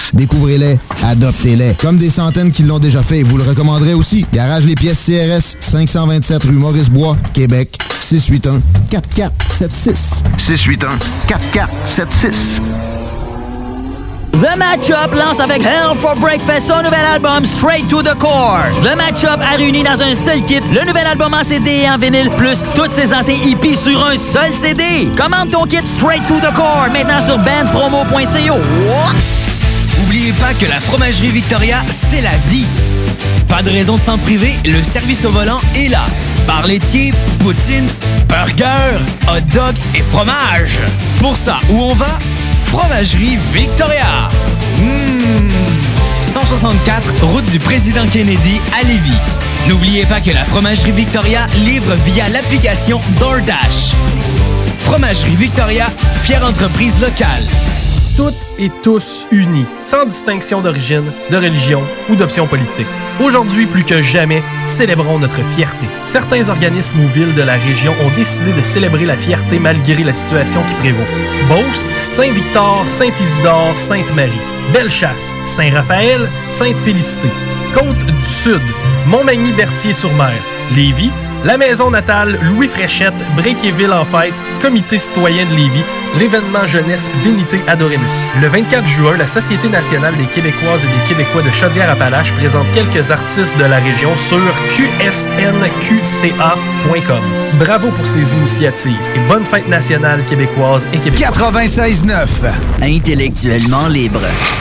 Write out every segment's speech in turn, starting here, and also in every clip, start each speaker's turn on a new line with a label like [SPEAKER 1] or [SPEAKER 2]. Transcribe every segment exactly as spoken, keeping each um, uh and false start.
[SPEAKER 1] pièces. Découvrez-les, adoptez-les. Comme des centaines qui l'ont déjà fait, vous le recommanderez aussi. Garage Les Pièces C R S, cinq cent vingt-sept rue Maurice-Bois, Québec, six huit un, quatre quatre sept six. six huit un, quatre quatre sept six.
[SPEAKER 2] The Match-Up lance avec Hell for Breakfast son nouvel album Straight to the Core. Le Match-Up a réuni dans un seul kit le nouvel album en C D et en vinyle, plus tous ses anciens hippies sur un seul C D. Commande ton kit Straight to the Core maintenant sur band promo point co.
[SPEAKER 3] N'oubliez pas que la Fromagerie Victoria, c'est la vie. Pas de raison de s'en priver, le service au volant est là. Bar laitier, poutine, burger, hot dog et fromage. Pour ça, où on va? Fromagerie Victoria. Mmh. cent soixante-quatre, route du Président Kennedy à Lévis. N'oubliez pas que la Fromagerie Victoria livre via l'application DoorDash. Fromagerie Victoria, fière entreprise locale.
[SPEAKER 4] Toutes et tous unis, sans distinction d'origine, de religion ou d'option politique. Aujourd'hui, plus que jamais, célébrons notre fierté. Certains organismes ou villes de la région ont décidé de célébrer la fierté malgré la situation qui prévaut. Beauce, Saint-Victor, Saint-Isidore, Sainte-Marie. Bellechasse, Saint-Raphaël, Sainte-Félicité. Côte-du-Sud, Montmagny-Berthier-sur-Mer. Lévis, la maison natale Louis Fréchette, Bréquéville-en-Fête, Comité citoyen de Lévis, l'événement jeunesse Vénité Adoremus. Le vingt-quatre juin, la Société nationale des Québécoises et des Québécois de Chaudière-Appalaches présente quelques artistes de la région sur q s n q c a point com. Bravo pour ces initiatives et bonne fête nationale québécoise et québécoise.
[SPEAKER 5] quatre-vingt-seize neuf.
[SPEAKER 6] Intellectuellement libre.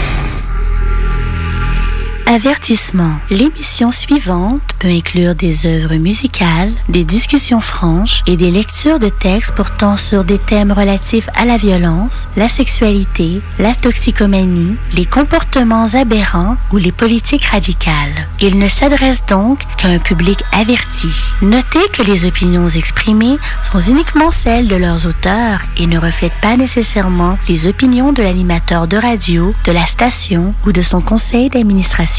[SPEAKER 7] Avertissement. L'émission suivante peut inclure des œuvres musicales, des discussions franches et des lectures de textes portant sur des thèmes relatifs à la violence, la sexualité, la toxicomanie, les comportements aberrants ou les politiques radicales. Il ne s'adresse donc qu'à un public averti. Notez que les opinions exprimées sont uniquement celles de leurs auteurs et ne reflètent pas nécessairement les opinions de l'animateur de radio, de la station ou de son conseil d'administration.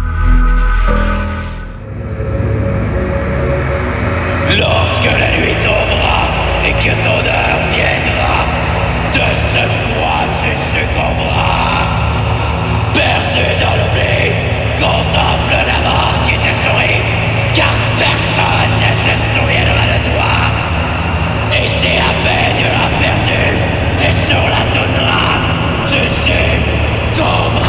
[SPEAKER 8] Lorsque la nuit tombera et que ton heure viendra, de ce froid tu succomberas. Perdu dans l'oubli, contemple la mort qui te sourit, car personne ne se souviendra de toi. Et si à peine tu l'as perdu, et sur la toundra, tu succomberas.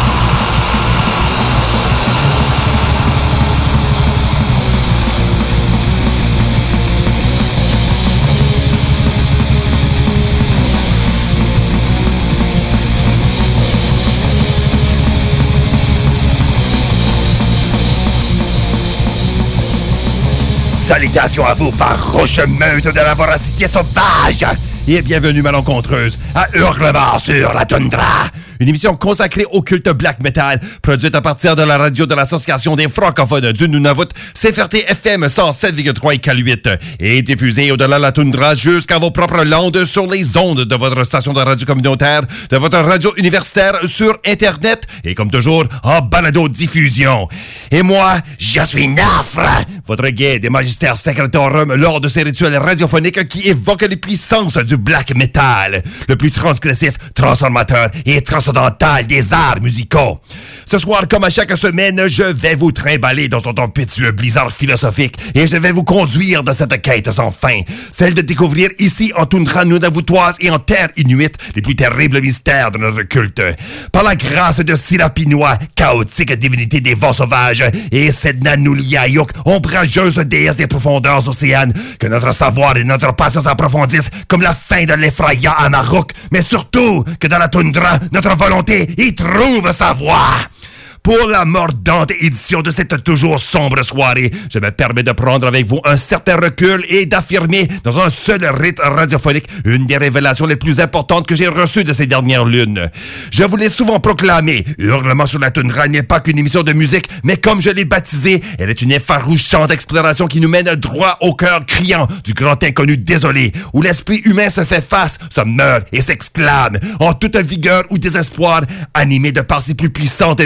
[SPEAKER 9] Salutations à vous, farouche meute de la voracité sauvage! Et bienvenue malencontreuse à Hurlement sur la toundra! Une émission consacrée au culte black metal, produite à partir de la radio de l'Association des francophones du Nunavut, C F R T F M cent sept virgule trois et K huit, et diffusée au-delà de la toundra jusqu'à vos propres landes sur les ondes de votre station de radio communautaire, de votre radio universitaire sur Internet, et comme toujours, en balado-diffusion. Et moi, je suis Nafre, votre guide et magistère secretorum lors de ces rituels radiophoniques qui évoquent les puissances du black metal, le plus transgressif, transformateur et transcendantal des arts musicaux. Ce soir, comme à chaque semaine, je vais vous trimballer dans un tempétueux blizzard philosophique et je vais vous conduire dans cette quête sans fin, celle de découvrir ici en toundra nunavuttoise et en terre inuite les plus terribles mystères de notre culte. Par la grâce de Silapinois, chaotique divinité des vents sauvages, et Sedna Nuliayuk, ombrageuse déesse des profondeurs océanes, que notre savoir et notre patience approfondissent comme la fin de l'effrayant Amaruk, mais surtout que dans la toundra, notre volonté y trouve sa voie. Pour la mordante édition de cette toujours sombre soirée, je me permets de prendre avec vous un certain recul et d'affirmer dans un seul rite radiophonique une des révélations les plus importantes que j'ai reçues de ces dernières lunes. Je vous l'ai souvent proclamé, Hurlement sur la toundra n'est pas qu'une émission de musique, mais comme je l'ai baptisée, elle est une effarouchante exploration qui nous mène droit au cœur criant du grand inconnu désolé, où l'esprit humain se fait face, se meurt et s'exclame, en toute vigueur ou désespoir, animé de par ses plus puissantes vérités et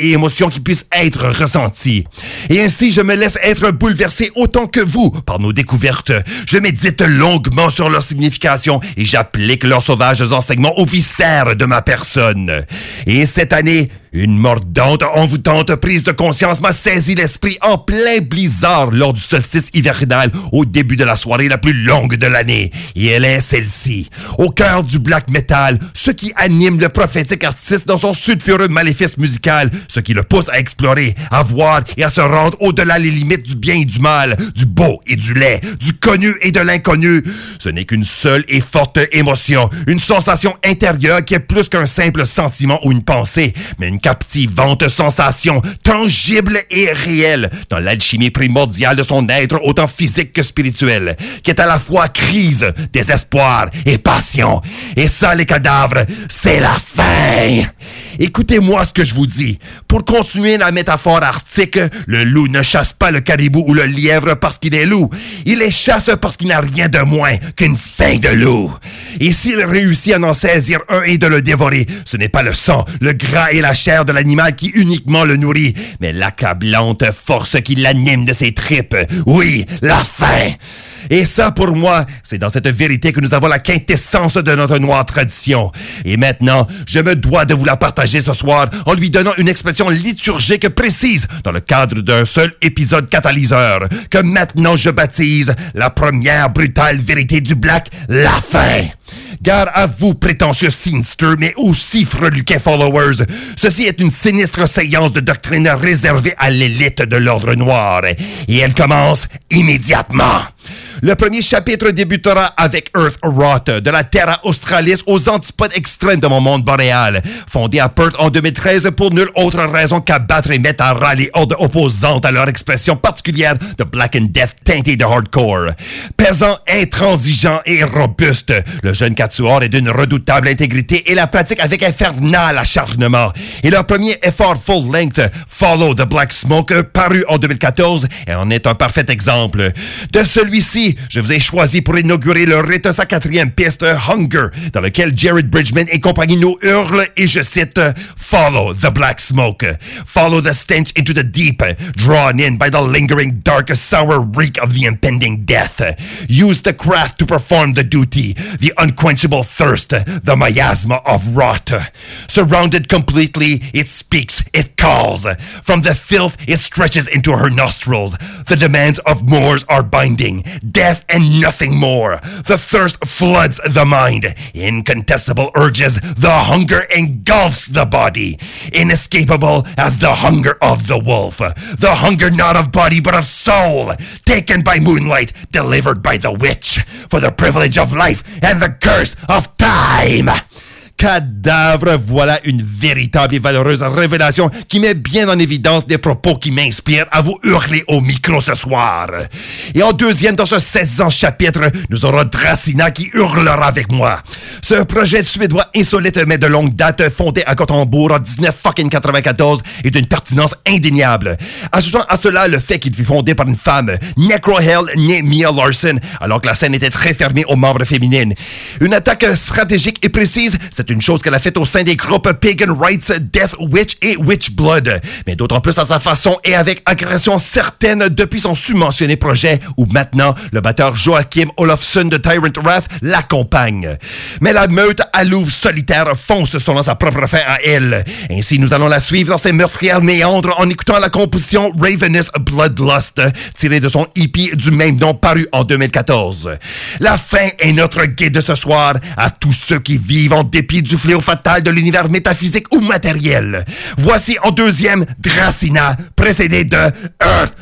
[SPEAKER 9] et émotions qui puissent être ressenties. Et ainsi, je me laisse être bouleversé autant que vous par nos découvertes. Je médite longuement sur leur signification et j'applique leurs sauvages enseignements aux viscères de ma personne. Et cette année, une mordante, envoûtante prise de conscience m'a saisi l'esprit en plein blizzard lors du solstice hivernal au début de la soirée la plus longue de l'année. Et elle est celle-ci. Au cœur du black metal, ce qui anime le prophétique artiste dans son sulfureux maléfice musical, ce qui le pousse à explorer, à voir et à se rendre au-delà les limites du bien et du mal, du beau et du laid, du connu et de l'inconnu. Ce n'est qu'une seule et forte émotion, une sensation intérieure qui est plus qu'un simple sentiment ou une pensée, mais une captivante sensation, tangible et réelle, dans l'alchimie primordiale de son être autant physique que spirituel, qui est à la fois crise, désespoir et passion. Et ça, les cadavres, c'est la fin! Écoutez-moi ce que je vous dis. Pour continuer la métaphore arctique, le loup ne chasse pas le caribou ou le lièvre parce qu'il est loup. Il les chasse parce qu'il n'a rien de moins qu'une faim de loup. Et s'il réussit à en saisir un et de le dévorer, ce n'est pas le sang, le gras et la chair de l'animal qui uniquement le nourrit, mais l'accablante force qui l'anime de ses tripes. Oui, la faim! Et ça, pour moi, c'est dans cette vérité que nous avons la quintessence de notre noire tradition. Et maintenant, je me dois de vous la partager ce soir en lui donnant une expression liturgique précise dans le cadre d'un seul épisode catalyseur, que maintenant je baptise la première brutale vérité du black, la fin. Gare à vous, prétentieux Scenester, mais aussi freluquins followers. Ceci est une sinistre séance de doctrine réservée à l'élite de l'ordre noir. Et elle commence immédiatement. Le premier chapitre débutera avec Earth Rot, de la Terra Australis aux antipodes extrêmes de mon monde boréal. Fondé à Perth en deux mille treize pour nulle autre raison qu'abattre et mettre à ras les hordes opposantes à leur expression particulière de Black and Death teinté de hardcore. Pesant, intransigeant et robuste, le jeune quatuor est d'une redoutable intégrité et la pratique avec infernal acharnement. Et leur premier effort full-length, Follow the Black Smoke, paru en deux mille quatorze, en est un parfait exemple. De celui-ci, je vous ai choisi pour inaugurer le rite sa quatrième piste, Hunger, dans lequel Jared Bridgman et compagnie nous hurlent, et je cite, Follow the black smoke. Follow the stench into the deep, drawn in by the lingering dark sour reek of the impending death. Use the craft to perform the duty, the unquenchable thirst, the miasma of rot. Surrounded completely, it speaks, it calls. From the filth, it stretches into her nostrils. The demands of Moors are binding. Death and nothing more. The thirst floods the mind. Incontestable urges, the hunger engulfs the body. Inescapable as the hunger of the wolf. The hunger not of body but of soul. Taken by moonlight, delivered by the witch. For the privilege of life and the curse of time. Cadavre, voilà une véritable et valeureuse révélation qui met bien en évidence des propos qui m'inspirent à vous hurler au micro ce soir. Et en deuxième, dans ce seizième chapitre, nous aurons Dracina qui hurlera avec moi. Ce projet suédois insolite mais de longue date, fondé à Gothenburg en dix-neuf quatre-vingt-quatorze, est d'une pertinence indéniable. Ajoutant à cela le fait qu'il fut fondé par une femme, Necrohell née Mia Larson, alors que la scène était très fermée aux membres féminines. Une attaque stratégique et précise, c'est une chose qu'elle a faite au sein des groupes Pagan Rights, Death Witch et Witch Blood, mais d'autant plus à sa façon et avec agression certaine depuis son submentionné projet où maintenant le batteur Joachim Olofsson de Tyrant Wrath l'accompagne. Mais la meute à louve solitaire fonce selon sa propre fin à elle. Ainsi, nous allons la suivre dans ses meurtrières méandres en écoutant la composition Ravenous Bloodlust, tirée de son E P du même nom paru en deux mille quatorze. La fin est notre guide ce soir à tous ceux qui vivent en dépit du fléau fatal de l'univers métaphysique ou matériel. Voici en deuxième Dracina, précédé de Earth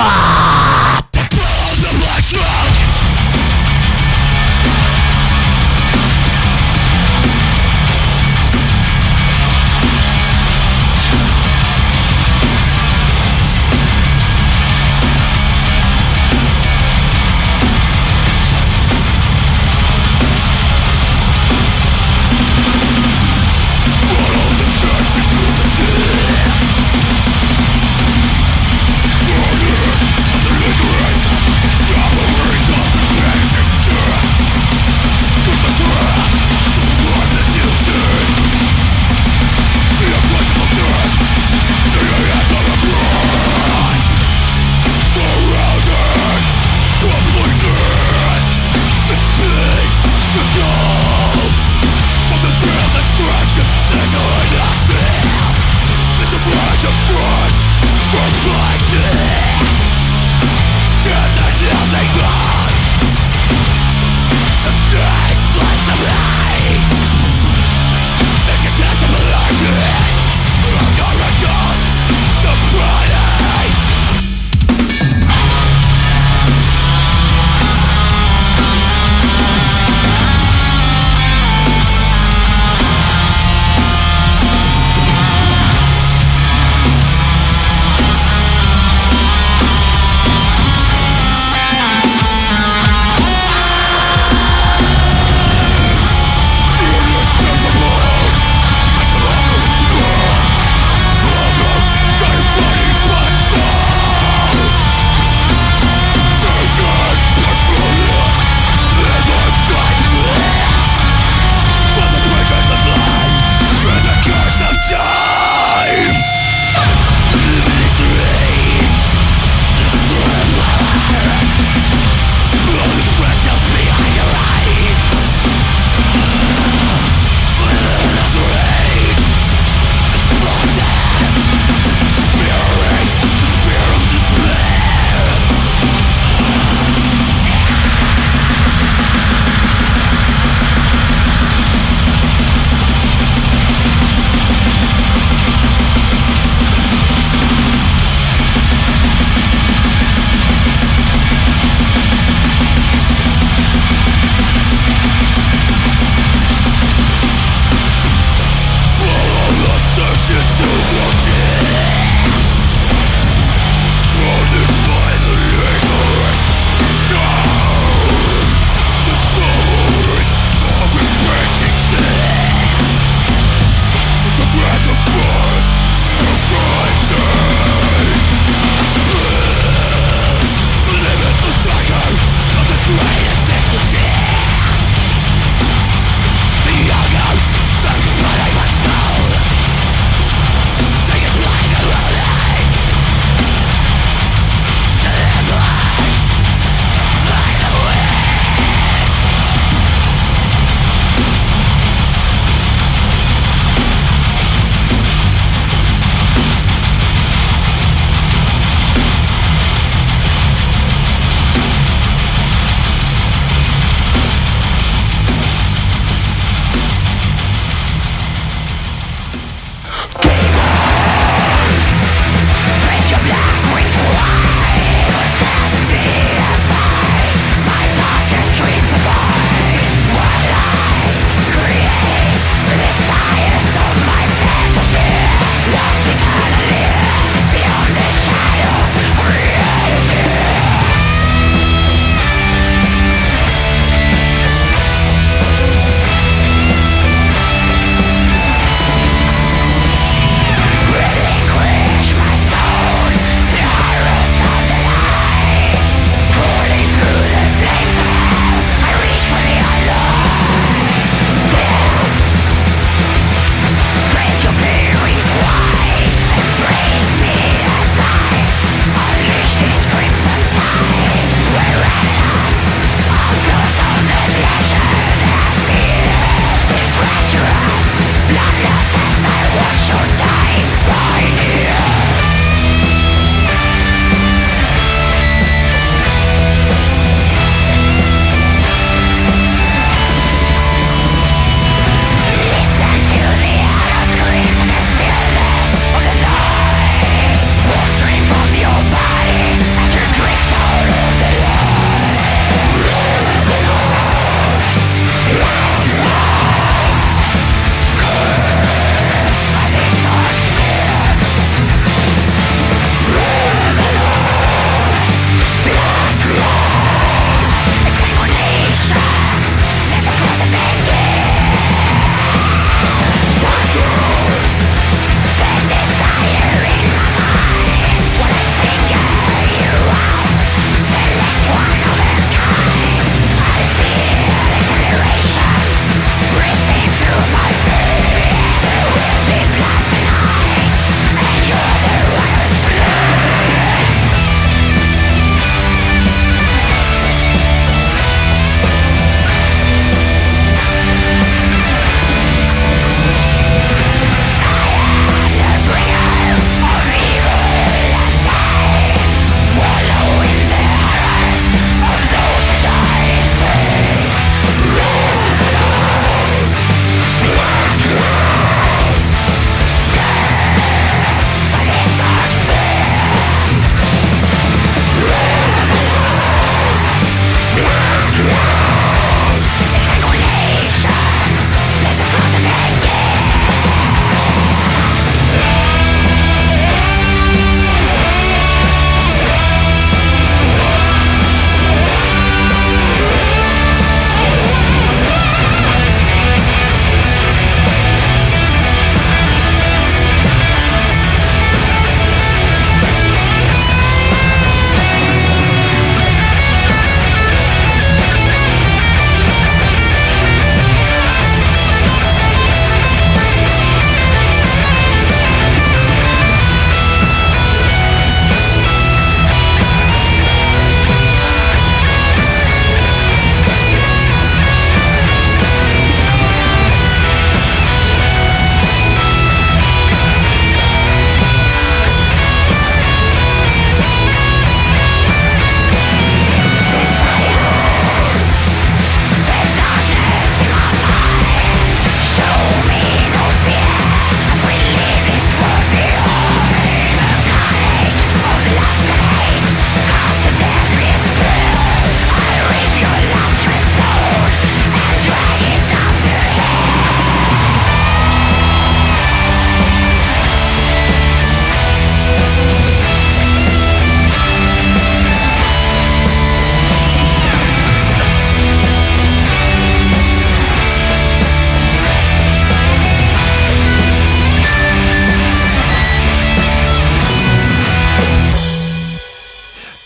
[SPEAKER 9] Rot!
[SPEAKER 8] The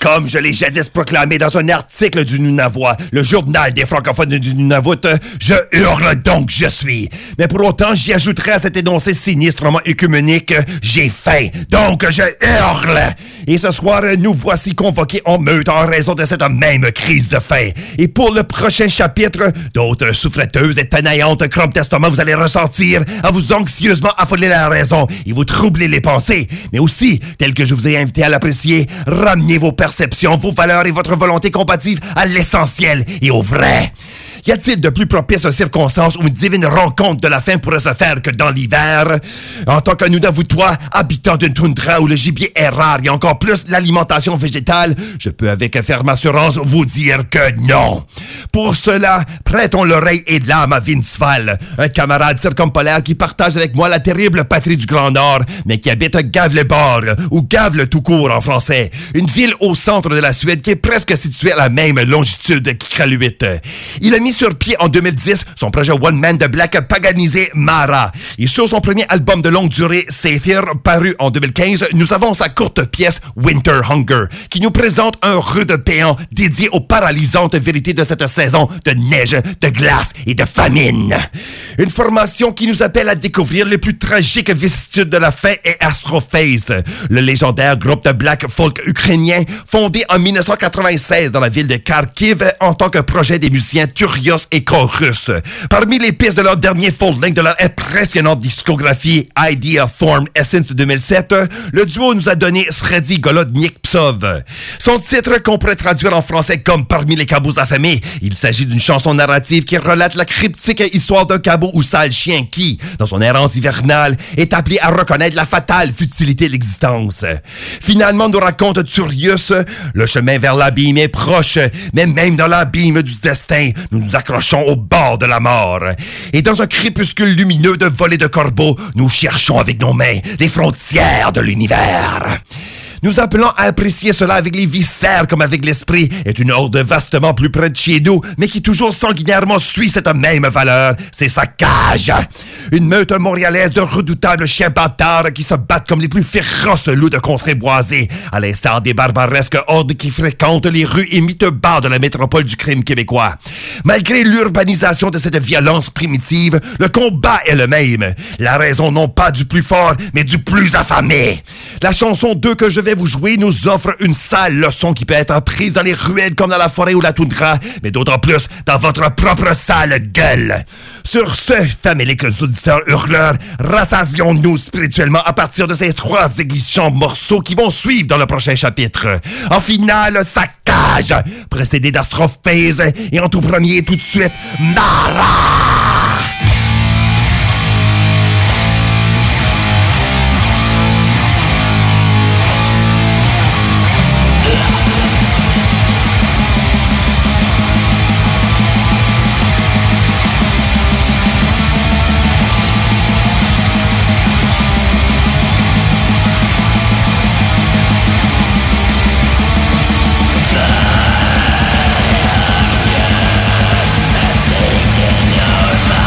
[SPEAKER 9] Comme je l'ai jadis proclamé dans un article du Nunavut, le journal des francophones du Nunavut, je hurle donc je suis. Mais pour autant, j'y ajouterai à cet énoncé sinistrement œcuménique, j'ai faim, donc je hurle. Et ce soir, nous voici convoqués en meute en raison de cette même crise de faim. Et pour le prochain chapitre, d'autres souffreteuses et tenaillantes Chrome Testament vous allez ressentir à vous anxieusement affoler la raison et vous troubler les pensées. Mais aussi, tel que je vous ai invité à l'apprécier, ramenez vos perceptions, vos valeurs et votre volonté compatible à l'essentiel et au vrai. Y a-t-il de plus propice aux circonstances où une divine rencontre de la faim pourrait se faire que dans l'hiver? En tant que Nunavuttois, habitant d'une toundra où le gibier est rare et encore plus l'alimentation végétale, je peux avec ferme assurance vous dire que non. Pour cela, prêtons l'oreille et l'âme à Vince Val, un camarade circumpolaire qui partage avec moi la terrible patrie du Grand Nord, mais qui habite Gavleborg, ou Gavle tout court en français, une ville au centre de la Suède qui est presque située à la même longitude qu'Iqaluit. Il a mis sur pied en deux mille dix son projet One Man de Black paganisé Mara. Et sur son premier album de longue durée, Saethir, paru en deux mille quinze, nous avons sa courte pièce Winter Hunger, qui nous présente un rude péant dédié aux paralysantes vérités de cette saison de neige, de glace et de famine. Une formation qui nous appelle à découvrir les plus tragiques vicissitudes de la faim est Astrophase, le légendaire groupe de black folk ukrainien fondé en dix-neuf cent quatre-vingt-seize dans la ville de Kharkiv en tant que projet des musiciens Turios et Chorus. Parmi les pistes de leur dernier full-length de leur impressionnante discographie Idea Form Essence de deux mille sept, le duo nous a donné Sredi Golodnik Psov. Son titre qu'on pourrait traduire en français comme Parmi les cabots affamés, il s'agit d'une chanson narrative qui relate la cryptique histoire d'un cabot ou sale chien qui, dans son errance hivernale, est appelé à reconnaître la fatale futilité de l'existence. Finalement, nous raconte Turius, le chemin vers l'abîme est proche, mais même dans l'abîme du destin, nous nous accrochons au bord de la mort. Et dans un crépuscule lumineux de volées de corbeaux, nous cherchons avec nos mains les frontières de l'univers. Nous appelons à apprécier cela avec les viscères comme avec l'esprit, est une horde vastement plus près de chez nous, mais qui toujours sanguinairement suit cette même valeur, c'est sa cage. Une meute montréalaise de redoutables chiens bâtards qui se battent comme les plus féroces loups de contrées boisées, à l'instar des barbaresques hordes qui fréquentent les rues et mythes-bars de la métropole du crime québécois. Malgré l'urbanisation de cette violence primitive, le combat est le même. La raison non pas du plus fort, mais du plus affamé. La chanson deux que je vais vous jouer nous offre une sale leçon qui peut être prise dans les ruelles comme dans la forêt ou la toundra, mais d'autant plus dans votre propre sale gueule. Sur ce, faméliques auditeurs hurleurs, rassasions-nous spirituellement à partir de ces trois églichants morceaux qui vont suivre dans le prochain chapitre. En finale, sa cage, précédée d'Astrophase, et en tout premier, tout de suite, Mara!
[SPEAKER 8] Your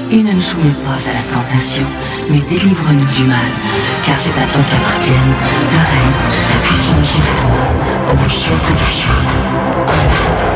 [SPEAKER 5] et ne nous soumets pas à la tentation, mais délivre-nous du mal, car c'est à toi qu'appartiennent le règne, la puissance et le pouvoir, comme au siècle du siècle.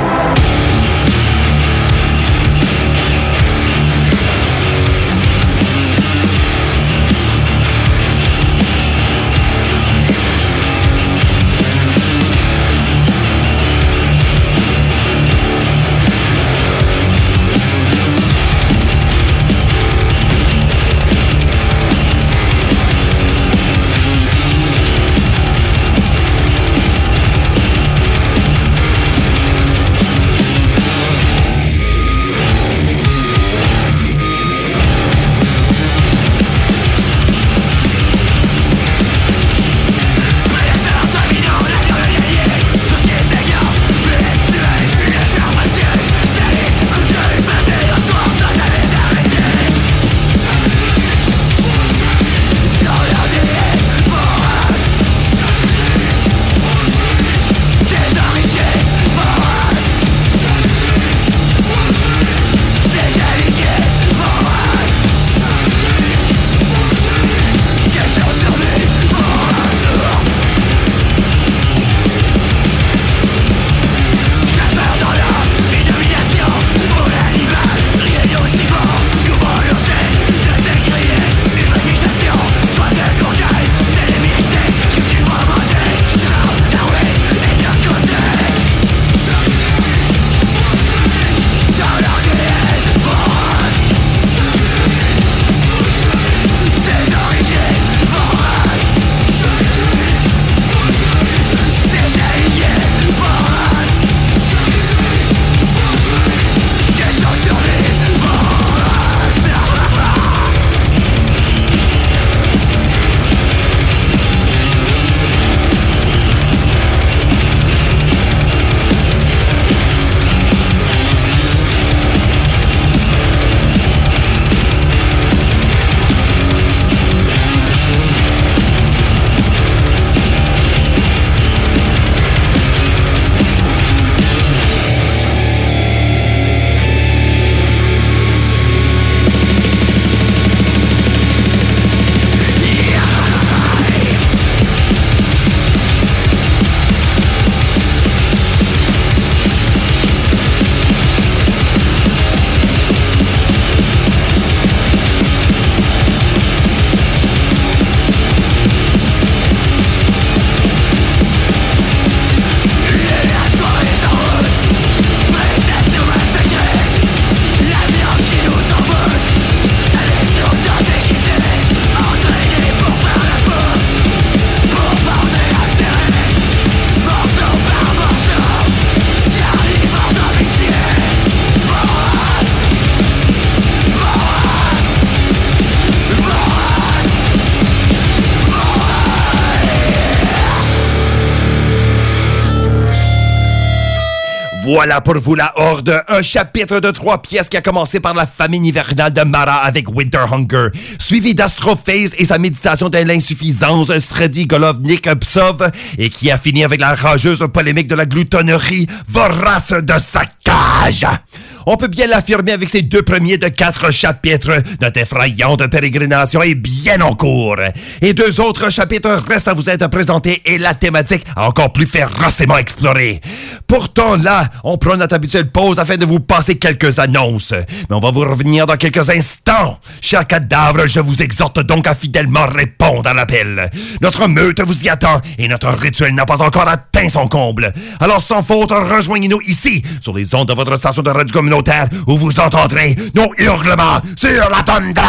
[SPEAKER 9] Voilà pour vous la Horde, un chapitre de trois pièces qui a commencé par la famine hivernale de Mara avec Winter Hunger, suivi d'Astrophase et sa méditation de l'insuffisance, Strady Golovnik Psov, et qui a fini avec la rageuse polémique de la gloutonnerie vorace de sa cage. On peut bien l'affirmer avec ces deux premiers de quatre chapitres. Notre effrayante pérégrination est bien en cours. Et deux autres chapitres restent à vous être présentés et la thématique encore plus férocement explorée. Pourtant, là, on prend notre habituelle pause afin de vous passer quelques annonces. Mais on va vous revenir dans quelques instants. Chers cadavres, je vous exhorte donc à fidèlement répondre à l'appel. Notre meute vous y attend et notre rituel n'a pas encore atteint son comble. Alors, sans faute, rejoignez-nous ici, sur les ondes de votre station de radio communautaire, où vous entendrez nos hurlements sur la toundra.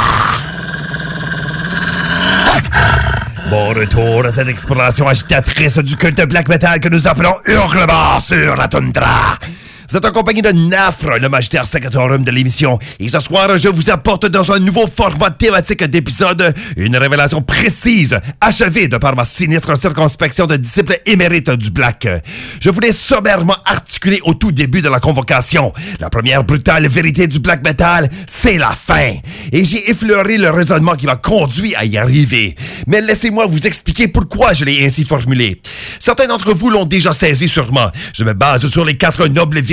[SPEAKER 9] Bon retour à cette exploration agitatrice du culte black metal que nous appelons Hurlement sur la toundra. Vous êtes en compagnie de Nafre, le magistère secretorum de l'émission. Et ce soir, je vous apporte dans un nouveau format thématique d'épisode une révélation précise, achevée de par ma sinistre circonspection de disciple émérite du Black. Je voulais sommairement articuler au tout début de la convocation. La première brutale vérité du Black Metal, c'est la fin. Et j'ai effleuré le raisonnement qui m'a conduit à y arriver. Mais laissez-moi vous expliquer pourquoi je l'ai ainsi formulé. Certains d'entre vous l'ont déjà saisi sûrement. Je me base sur les quatre nobles vérités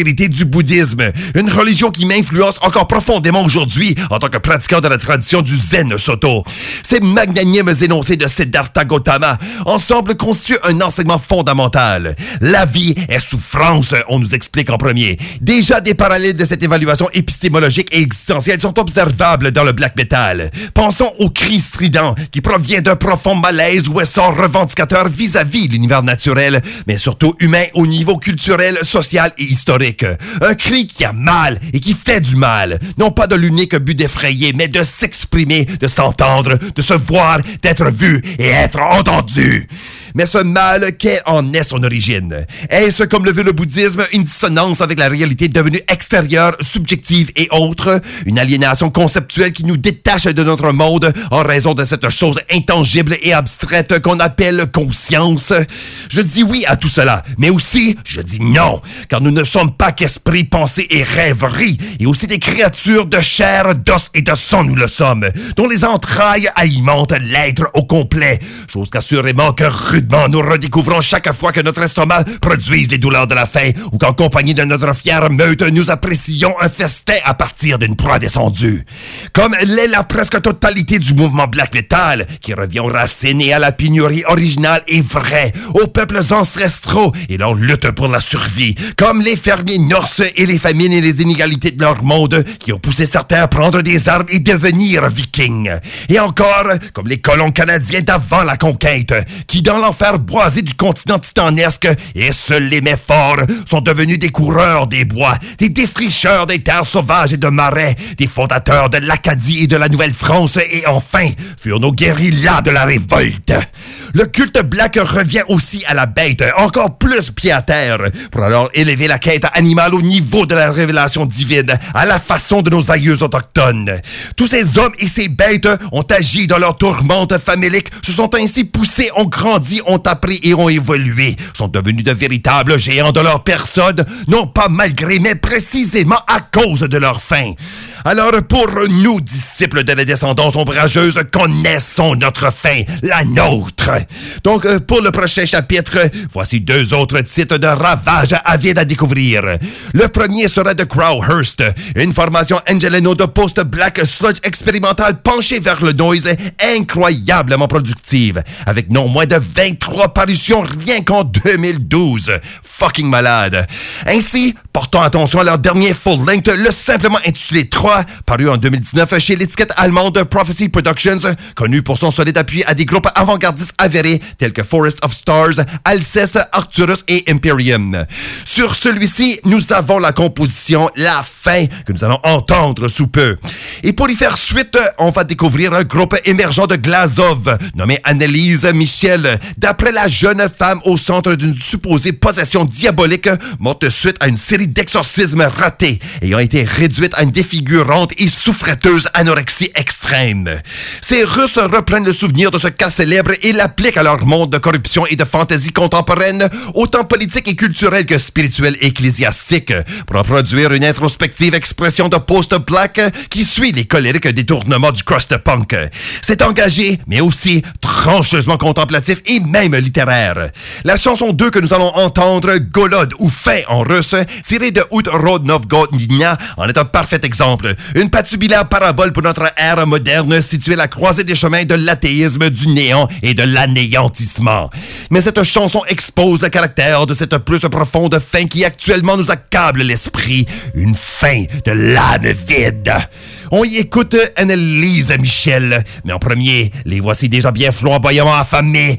[SPEAKER 9] subtilités du bouddhisme, une religion qui m'influence encore profondément aujourd'hui en tant que pratiquant de la tradition du Zen Soto. Ces magnanimes énoncés de Siddhartha Gautama ensemble constituent un enseignement fondamental. La vie est souffrance, on nous explique en premier. Déjà, des parallèles de cette évaluation épistémologique et existentielle sont observables dans le black metal. Pensons au cri strident qui provient d'un profond malaise ou essor revendicateur vis-à-vis l'univers naturel, mais surtout humain au niveau culturel, social et historique. Un cri qui a mal et qui fait du mal. Non pas de l'unique but d'effrayer, mais de s'exprimer, de s'entendre, de se voir, d'être vu et être entendu. Mais ce mal, quelle en est son origine? Est-ce, comme le veut le bouddhisme, une dissonance avec la réalité devenue extérieure, subjective et autre? Une aliénation conceptuelle qui nous détache de notre monde en raison de cette chose intangible et abstraite qu'on appelle conscience? Je dis oui à tout cela, mais aussi, je dis non, car nous ne sommes pas qu'esprit, pensée et rêverie, et aussi des créatures de chair, d'os et de sang nous le sommes, dont les entrailles alimentent l'être au complet, chose qu'assurément que nous redécouvrons chaque fois que notre estomac produise les douleurs de la faim ou qu'en compagnie de notre fière meute, nous apprécions un festin à partir d'une proie descendue. Comme l'est la presque totalité du mouvement black metal, qui revient aux racines et à la pénurie originale et vraie, aux peuples ancestraux et leur lutte pour la survie, comme les fermiers norses et les famines et les inégalités de leur monde qui ont poussé certains à prendre des armes et devenir vikings. Et encore, comme les colons canadiens d'avant la conquête, qui dans l'enfer boisé du continent titanesque, et seuls les mets forts sont devenus des coureurs des bois, des défricheurs des terres sauvages et de marais, des fondateurs de l'Acadie et de la Nouvelle-France, et enfin, furent nos guérillas de la révolte. Le culte black revient aussi à la bête, encore plus pied à terre, pour alors élever la quête animale au niveau de la révélation divine, à la façon de nos aïeux autochtones. Tous ces hommes et ces bêtes ont agi dans leur tourmente famélique, se sont ainsi poussés, ont grandi, ont appris et ont évolué, sont devenus de véritables géants de leur personne, non pas malgré, mais précisément à cause de leur faim. Alors pour nous, disciples de la descendance ombrageuse, connaissons notre fin, la nôtre. Donc pour le prochain chapitre, voici deux autres titres de ravage avides à découvrir. Le premier sera de Crowhurst, une formation Angeleno de post-black sludge expérimental penchée vers le noise, incroyablement productive, avec non moins de vingt-trois parutions rien qu'en deux mille douze. Fucking malade. Ainsi, portons attention à leur dernier full-length, le simplement intitulé trois, paru en deux mille dix-neuf chez l'étiquette allemande Prophecy Productions, connu pour son solide appui à des groupes avant-gardistes avérés tels que Forest of Stars, Alceste, Arcturus et Imperium. Sur celui-ci, nous avons la composition La Fin, que nous allons entendre sous peu. Et pour y faire suite, on va découvrir un groupe émergent de Glazov, nommé Annelise Michel, d'après la jeune femme au centre d'une supposée possession diabolique, morte suite à une série d'exorcismes ratés, ayant été réduite à une défigurante et souffreteuse anorexie extrême. Ces Russes reprennent le souvenir de ce cas célèbre et l'appliquent à leur monde de corruption et de fantaisie contemporaine, autant politique et culturelle que spirituelle et ecclésiastique, pour produire une introspective expression de post-black qui suit les colériques détournements du crust punk. C'est engagé, mais aussi trancheusement contemplatif et même littéraire. La chanson deux que nous allons entendre, Golod ou Fin en russe, tirée de Utrodnovgodnia, en est un parfait exemple. Une patubulaire parabole pour notre ère moderne située à la croisée des chemins de l'athéisme, du néant et de l'anéantissement. Mais cette chanson expose le caractère de cette plus profonde fin qui actuellement nous accable l'esprit, une fin de l'âme vide. On y écoute Annelise Michel, mais en premier, les voici déjà bien flamboyamment affamés,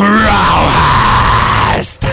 [SPEAKER 9] Crowhurst!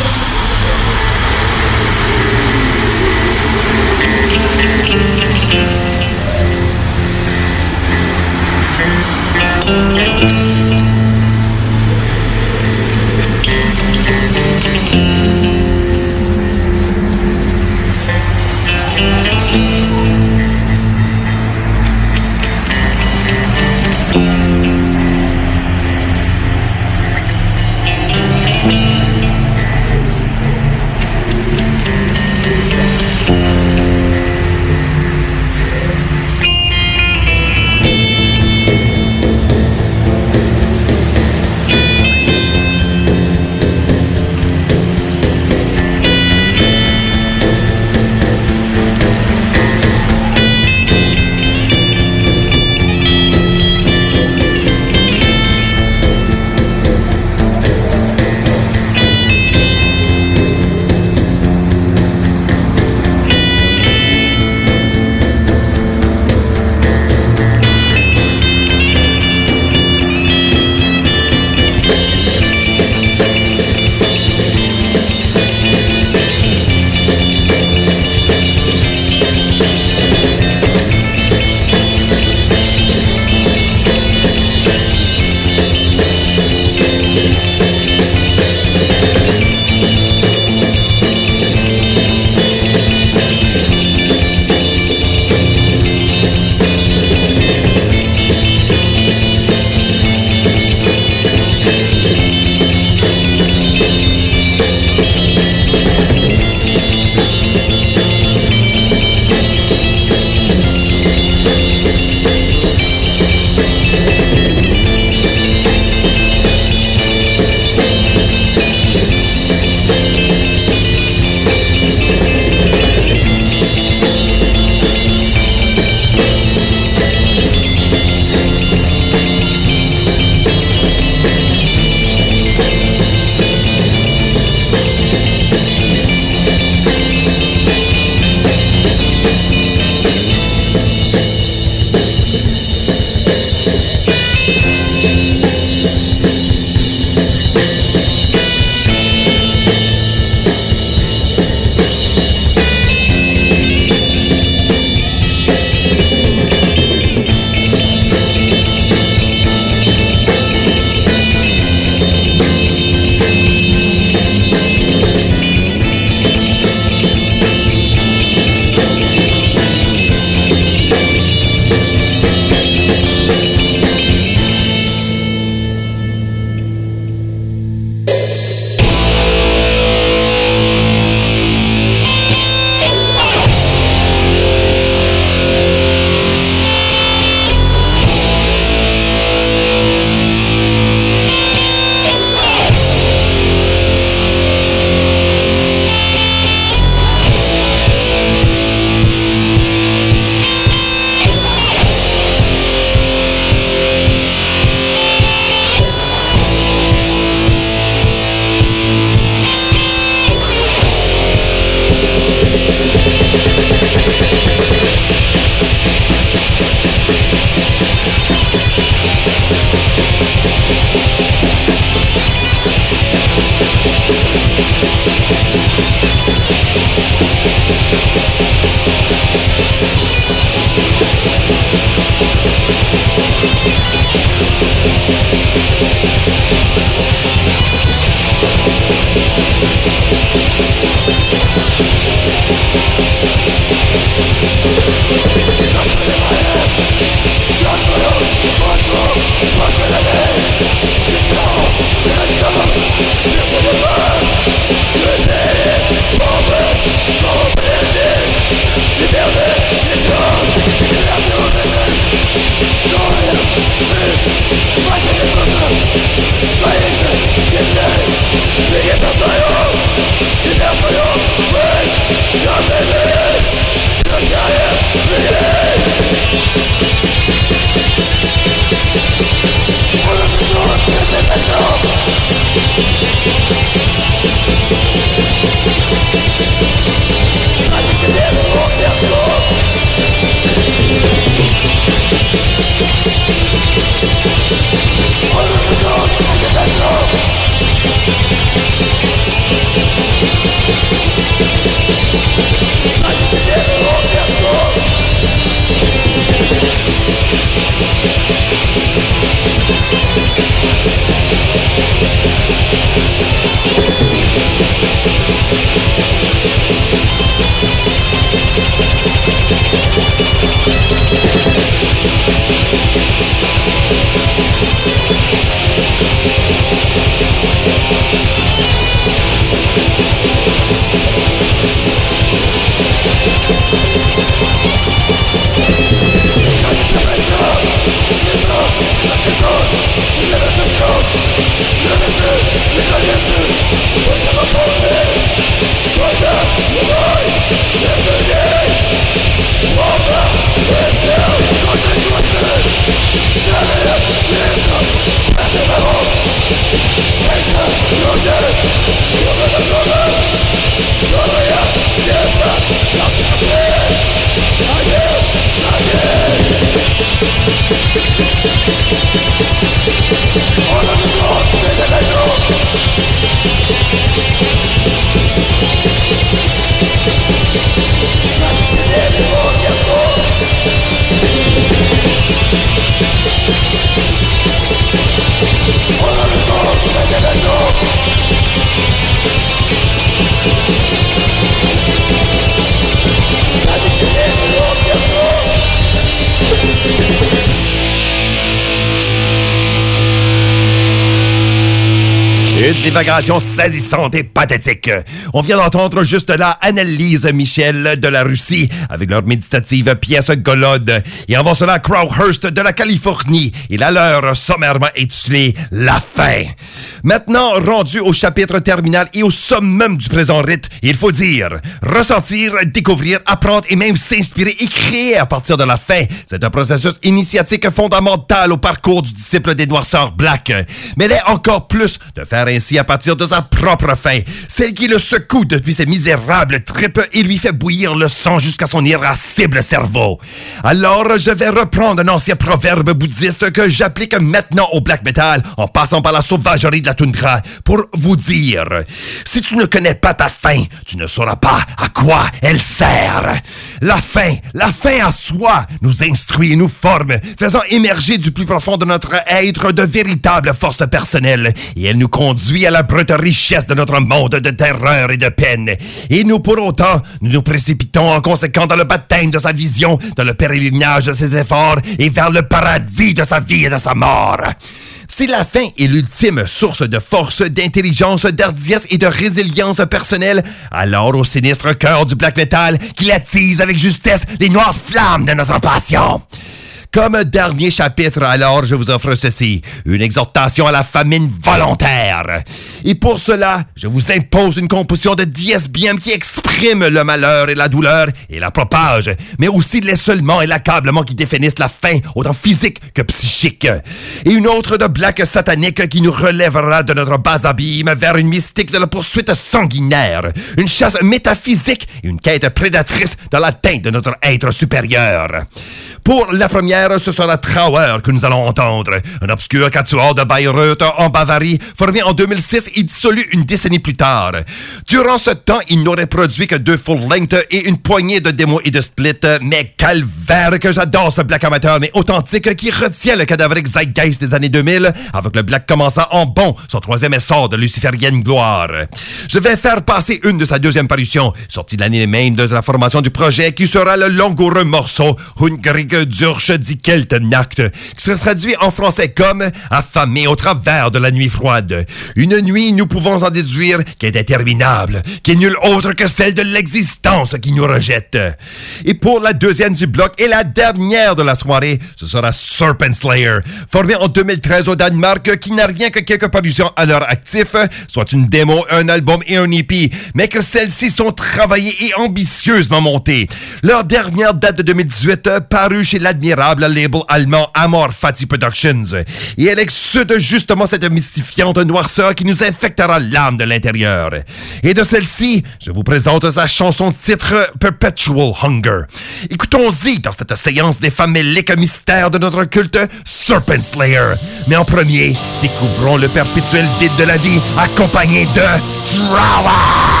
[SPEAKER 9] divagation saisissante et pathétique. On vient d'entendre juste là Annelise Michel de la Russie avec leur méditative pièce Golode. Et avant cela, Crowhurst de la Californie et la leur sommairement intitulée La fin. Maintenant, rendu au chapitre terminal et au summum du présent rite, il faut dire ressentir, découvrir, apprendre et même s'inspirer et créer à partir de la fin. C'est un processus initiatique fondamental au parcours du disciple des noirceurs Black. Mais l'est encore plus de faire ainsi à partir de sa propre fin, celle qui le secoue depuis ses misérables tripes et lui fait bouillir le sang jusqu'à son irascible cerveau. Alors, je vais reprendre un ancien proverbe bouddhiste que j'applique maintenant au black metal en passant par la sauvagerie de la toundra pour vous dire: si tu ne connais pas ta fin, tu ne sauras pas à quoi elle sert. La fin, la fin à soi, nous instruit et nous forme, faisant émerger du plus profond de notre être de véritables forces personnelles, et elle nous conduit à la brute richesse de notre monde de terreur et de peine. Et nous, pour autant, nous nous précipitons en conséquent dans le baptême de sa vision, dans le pèlerinage de ses efforts, et vers le paradis de sa vie et de sa mort. Si la fin est l'ultime source de force, d'intelligence, d'hardiesse et de résilience personnelle, alors au sinistre cœur du black metal qu'il attise avec justesse les noires flammes de notre passion. Comme dernier chapitre, alors, je vous offre ceci, une exhortation à la famine volontaire. Et pour cela, je vous impose une composition de dies bien qui exprime le malheur et la douleur et la propage, mais aussi l'essolement et l'accablement qui définissent la faim, autant physique que psychique. Et une autre de black satanique qui nous relèvera de notre bas abîme vers une mystique de la poursuite sanguinaire, une chasse métaphysique et une quête prédatrice dans l'atteinte de notre être supérieur. Pour la première, ce sera Trauer que nous allons entendre, un obscur quatuor de Bayreuth en Bavarie, formé en deux mille six et dissolu une décennie plus tard. Durant ce temps, il n'aurait produit que deux full-length et une poignée de démos et de splits, mais calvaire que j'adore ce black amateur mais authentique qui retient le cadavérique zeitgeist des années deux mille, avec le black commençant en bon son troisième essor de luciférienne gloire. Je vais faire passer une de sa deuxième parution, sortie de l'année même de la formation du projet, qui sera le langoureux morceau Hungrig Durch die Keltennacht, qui se traduit en français comme « affamé au travers de la nuit froide ». Une nuit, nous pouvons en déduire, qui est interminable, qui est nulle autre que celle de l'existence qui nous rejette. Et pour la deuxième du bloc et la dernière de la soirée, ce sera Serpent Slayer, formé en deux mille treize au Danemark, qui n'a rien que quelques parutions à leur actif, soit une démo, un album et un E P, mais que celles-ci sont travaillées et ambitieusement montées. Leur dernière date de deux mille dix-huit, parue chez l'admirable label allemand Amor Fati Productions. Et elle exude justement cette mystifiante noirceur qui nous infectera l'âme de l'intérieur. Et de celle-ci, je vous présente sa chanson titre Perpetual Hunger. Écoutons-y dans cette séance des faméliques mystères de notre culte Serpent Slayer. Mais en premier, découvrons le perpétuel vide de la vie accompagné de Trauer.